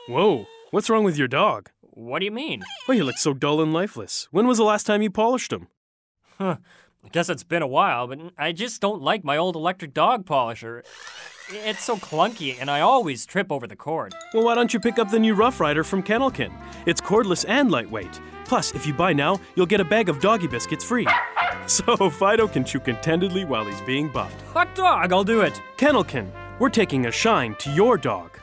Whoa, what's wrong with your dog? What do you mean? Well, he looks so dull and lifeless. When was the last time you polished him? I guess it's been a while, but I just don't like my old electric dog polisher. It's so clunky, and I always trip over the cord. Well, why don't you pick up the new Rough Rider from Kennelkin? It's cordless and lightweight. Plus, if you buy now, you'll get a bag of doggy biscuits free. So Fido can chew contentedly while he's being buffed. Hot dog, I'll do it. Kennelkin, we're taking a shine to your dog.